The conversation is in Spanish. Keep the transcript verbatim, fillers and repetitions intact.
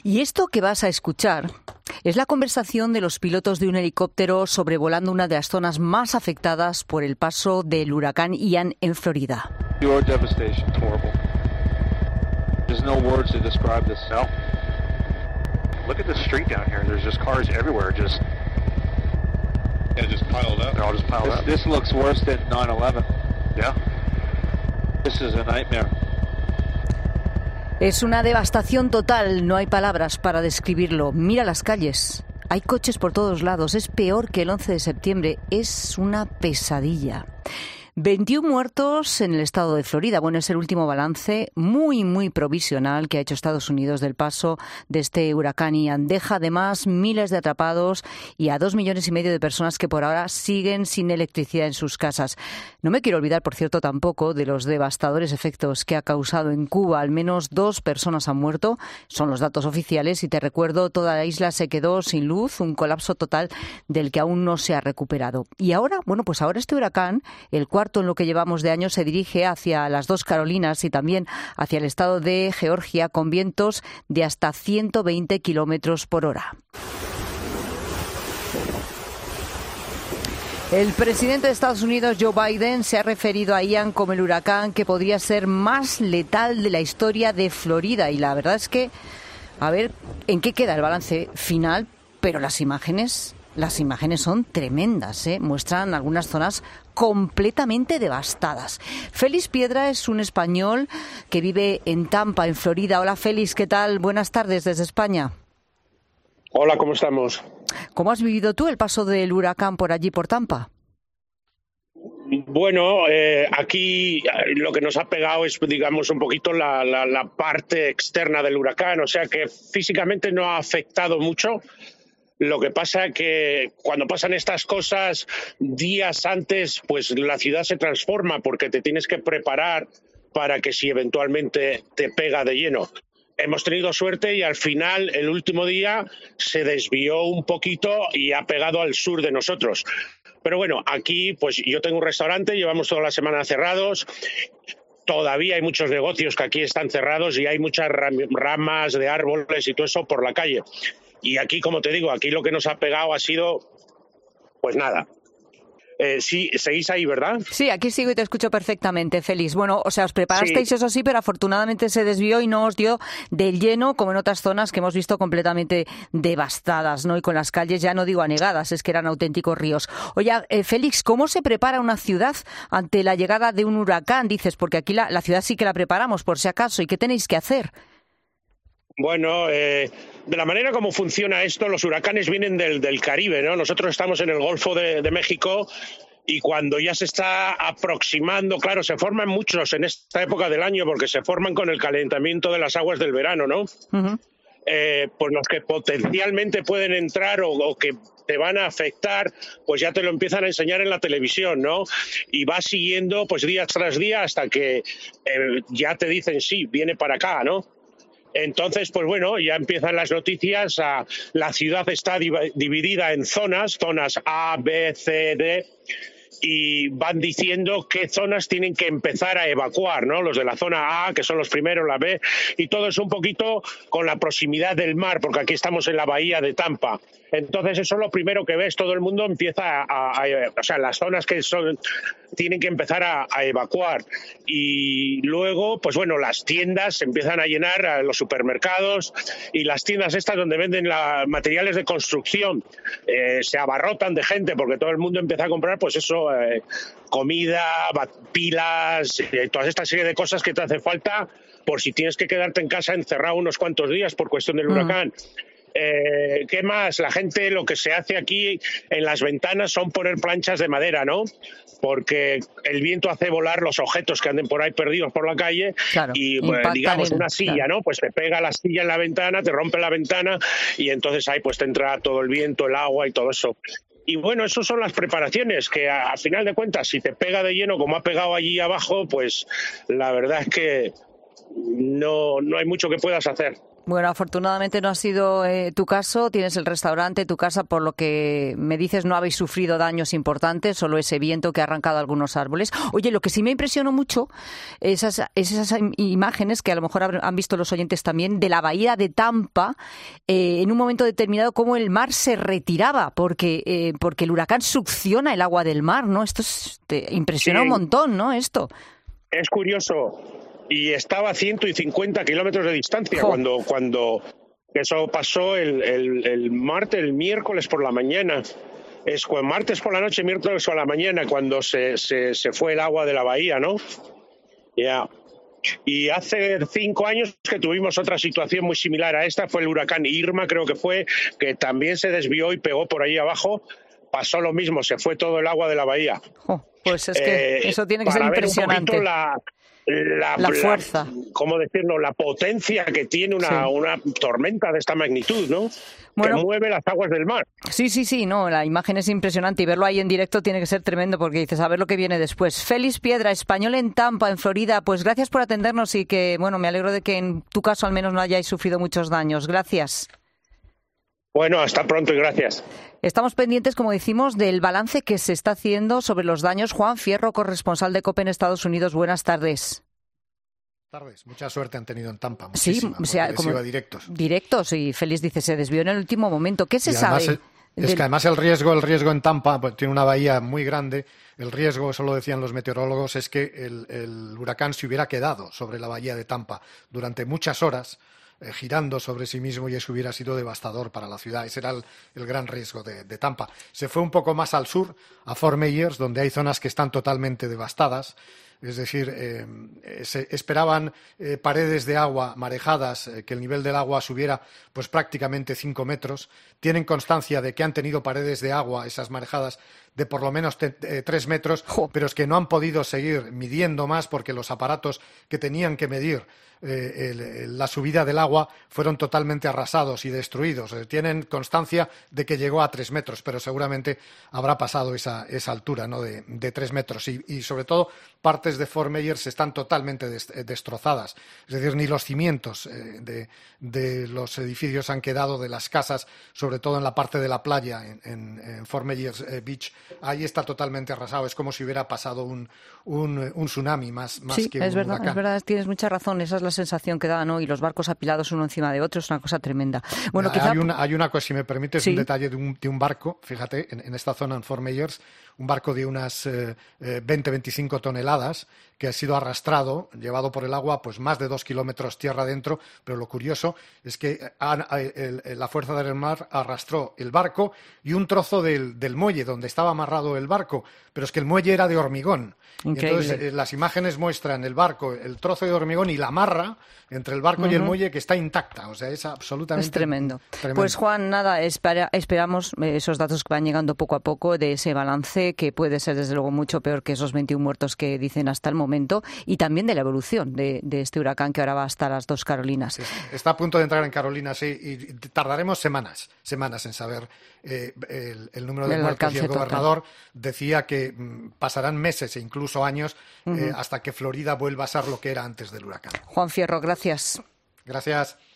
Y esto que vas a escuchar es la conversación de los pilotos de un helicóptero sobrevolando una de las zonas más afectadas por el paso del huracán Ian en Florida. Your devastation, it's horrible. There's no words to describe this. No. Look at the street down here. There's just cars everywhere, just yeah, just piled up. They're all just piled this, up. This looks worse than nine eleven. Yeah. This is a nightmare. Es una devastación total, no hay palabras para describirlo. Mira las calles, hay coches por todos lados, es peor que el once de septiembre, es una pesadilla. veintiún muertos en el estado de Florida. Bueno, es el último balance muy, muy provisional que ha hecho Estados Unidos del paso de este huracán Ian. Deja además miles de atrapados y a dos millones y medio de personas que por ahora siguen sin electricidad en sus casas. No me quiero olvidar, por cierto, tampoco de los devastadores efectos que ha causado en Cuba. Al menos dos personas han muerto, son los datos oficiales, y te recuerdo, toda la isla se quedó sin luz, un colapso total del que aún no se ha recuperado. Y ahora, bueno, pues ahora este huracán, el cuarto en lo que llevamos de año, se dirige hacia las dos Carolinas y también hacia el estado de Georgia, con vientos de hasta ciento veinte kilómetros por hora. El presidente de Estados Unidos, Joe Biden, se ha referido a Ian como el huracán que podría ser más letal de la historia de Florida. Y la verdad es que, a ver en qué queda el balance final, pero las imágenes... Las imágenes son tremendas, ¿eh? Muestran algunas zonas completamente devastadas. Félix Piedra es un español que vive en Tampa, en Florida. Hola, Félix, ¿qué tal? Buenas tardes desde España. Hola, ¿cómo estamos? ¿Cómo has vivido tú el paso del huracán por allí, por Tampa? Bueno, eh, aquí lo que nos ha pegado es, digamos, un poquito la, la, la parte externa del huracán, o sea que físicamente no ha afectado mucho. Lo que pasa es que cuando pasan estas cosas días antes, pues la ciudad se transforma porque te tienes que preparar para que si eventualmente te pega de lleno. Hemos tenido suerte y al final, el último día, se desvió un poquito y ha pegado al sur de nosotros. Pero bueno, aquí pues yo tengo un restaurante, llevamos toda la semana cerrados. Todavía hay muchos negocios que aquí están cerrados y hay muchas ramas de árboles y todo eso por la calle. Y aquí, como te digo, aquí lo que nos ha pegado ha sido, pues nada. Eh, sí, seguís ahí, ¿verdad? Sí, aquí sigo y te escucho perfectamente, Félix. Bueno, o sea, os preparasteis, sí. Eso sí, pero afortunadamente se desvió y no os dio del lleno, como en otras zonas que hemos visto completamente devastadas, ¿no? Y con las calles, ya no digo anegadas, es que eran auténticos ríos. Oye, eh, Félix, ¿cómo se prepara una ciudad ante la llegada de un huracán? Dices, porque aquí la, la ciudad sí que la preparamos, por si acaso. ¿Y qué tenéis que hacer? Bueno, eh, de la manera como funciona esto, los huracanes vienen del, del Caribe, ¿no? Nosotros estamos en el Golfo de, de México y cuando ya se está aproximando, claro, se forman muchos en esta época del año porque se forman con el calentamiento de las aguas del verano, ¿no? Uh-huh. Eh, pues los que potencialmente pueden entrar o, o que te van a afectar, pues ya te lo empiezan a enseñar en la televisión, ¿no? Y vas siguiendo pues día tras día hasta que eh, ya te dicen, sí, viene para acá, ¿no? Entonces, pues bueno, ya empiezan las noticias. A, la ciudad está div- dividida en zonas, zonas A, B, C, D, y van diciendo qué zonas tienen que empezar a evacuar, ¿no? Los de la zona A, que son los primeros, la B, y todo es un poquito con la proximidad del mar, porque aquí estamos en la bahía de Tampa. Entonces, eso es lo primero que ves, todo el mundo empieza a, a, a o sea, las zonas que son tienen que empezar a, a evacuar. Y luego, pues bueno, las tiendas se empiezan a llenar, a los supermercados y las tiendas estas donde venden la, materiales de construcción, eh, se abarrotan de gente porque todo el mundo empieza a comprar, pues eso, eh, comida, pilas, eh, toda esta serie de cosas que te hace falta por si tienes que quedarte en casa encerrado unos cuantos días por cuestión del huracán. Mm. Eh, ¿Qué más? La gente, lo que se hace aquí en las ventanas son poner planchas de madera, ¿no? Porque el viento hace volar los objetos que anden por ahí perdidos por la calle, claro, y pues, digamos una silla, claro, ¿no? Pues te pega la silla en la ventana, te rompe la ventana y entonces ahí pues te entra todo el viento, el agua y todo eso. Y bueno, esas son las preparaciones, que a, a final de cuentas, si te pega de lleno como ha pegado allí abajo, pues la verdad es que no, no hay mucho que puedas hacer. Bueno, afortunadamente no ha sido eh, tu caso, tienes el restaurante, tu casa, por lo que me dices no habéis sufrido daños importantes, solo ese viento que ha arrancado algunos árboles. Oye, lo que sí me impresionó mucho esas, esas imágenes que a lo mejor han visto los oyentes también de la bahía de Tampa, eh, en un momento determinado cómo el mar se retiraba, porque, eh, porque el huracán succiona el agua del mar, ¿no? Esto es, te impresiona sí. un montón, ¿no? Esto. Es curioso. Y estaba a ciento cincuenta kilómetros de distancia oh. cuando cuando eso pasó el, el, el martes, el miércoles por la mañana. Es martes por la noche, miércoles por la mañana, cuando se, se, se fue el agua de la bahía, ¿no? Ya. Yeah. Y hace cinco años que tuvimos otra situación muy similar a esta, fue el huracán Irma, creo que fue, que también se desvió y pegó por ahí abajo. Pasó lo mismo, se fue todo el agua de la bahía. Oh, pues es que eh, eso tiene que ser impresionante. Ver un la, La, la fuerza. La, ¿Cómo decirlo? La potencia que tiene una, sí. una tormenta de esta magnitud, ¿no? Bueno, que mueve las aguas del mar. Sí, sí, sí, no, la imagen es impresionante y verlo ahí en directo tiene que ser tremendo porque dices, a ver lo que viene después. Félix Piedra, español en Tampa, en Florida, pues gracias por atendernos y que, bueno, me alegro de que en tu caso al menos no hayáis sufrido muchos daños. Gracias. Bueno, hasta pronto y gracias. Estamos pendientes, como decimos, del balance que se está haciendo sobre los daños. Juan Fierro, corresponsal de COPE en Estados Unidos. Buenas tardes. Tardes. Mucha suerte han tenido en Tampa. Sí, o sea, como iba directos. Directos, y Félix dice, se desvió en el último momento. ¿Qué se sabe? Es, es del... que además el riesgo, el riesgo en Tampa, pues, tiene una bahía muy grande. El riesgo, eso lo decían los meteorólogos, es que el, el huracán se hubiera quedado sobre la bahía de Tampa durante muchas horas, Eh, girando sobre sí mismo, y eso hubiera sido devastador para la ciudad. Ese era el, el gran riesgo de, de Tampa. Se fue un poco más al sur, a Fort Myers, donde hay zonas que están totalmente devastadas. Es decir, eh, se esperaban eh, paredes de agua marejadas, eh, que el nivel del agua subiera pues prácticamente cinco metros. Tienen constancia de que han tenido paredes de agua, esas marejadas, de por lo menos te, eh, tres metros, pero es que no han podido seguir midiendo más porque los aparatos que tenían que medir eh, el, la subida del agua fueron totalmente arrasados y destruidos. Eh, tienen constancia de que llegó a tres metros, pero seguramente habrá pasado esa, esa altura, ¿no?, de, de tres metros. Y, y sobre todo, partes de Fort Myers están totalmente des, destrozadas. Es decir, ni los cimientos eh, de, de los edificios han quedado, de las casas, sobre todo en la parte de la playa, en, en, en Fort Myers eh, Beach. Ahí está totalmente arrasado. Es como si hubiera pasado un, un, un tsunami más, más sí, que un es verdad, huracán. Es verdad, tienes mucha razón. Esa es la sensación que da, ¿no? Y los barcos apilados uno encima de otro es una cosa tremenda. Bueno, hay, quizá... una, hay una cosa, si me permites, ¿Sí? un detalle de un, de un barco, fíjate, en, en esta zona, en Fort Myers, un barco de unas eh, veinte a veinticinco toneladas que ha sido arrastrado, llevado por el agua, pues más de dos kilómetros tierra adentro, pero lo curioso es que han, el, el, la fuerza del mar arrastró el barco y un trozo del, del muelle donde estaba amarrado el barco, pero es que el muelle era de hormigón. Entonces, eh, las imágenes muestran el barco, el trozo de hormigón y la amarra entre el barco uh-huh. y el muelle, que está intacta. O sea, es absolutamente es tremendo. tremendo. Pues Juan, nada, espera, esperamos esos datos que van llegando poco a poco de ese balance, que puede ser desde luego mucho peor que esos veintiún muertos que dicen hasta el momento, y también de la evolución de, de este huracán que ahora va hasta las dos Carolinas. Sí, está a punto de entrar en Carolina, sí, y tardaremos semanas, semanas en saber eh, el, el número de el muertos, y el gobernador total. decía que mm, pasarán meses e incluso años uh-huh. eh, hasta que Florida vuelva a ser lo que era antes del huracán. Juan Fierro, gracias. Gracias.